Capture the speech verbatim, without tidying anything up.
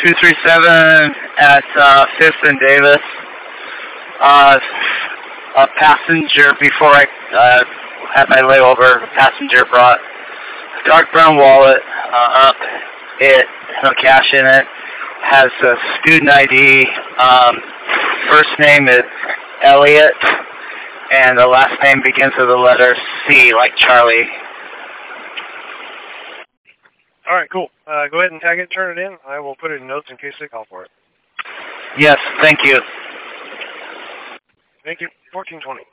two three seven at uh, fifth and Davis. Uh, a passenger, before I uh, had my layover, a passenger brought a dark brown wallet uh, up. It has no cash in it. Has a student I D. Um, first name is Elliot, and the last name begins with the letter C, like Charlie. All right, cool. Uh, go ahead and tag it, turn it in. I will put it in notes in case they call for it. Yes, thank you. Thank you. fourteen twenty.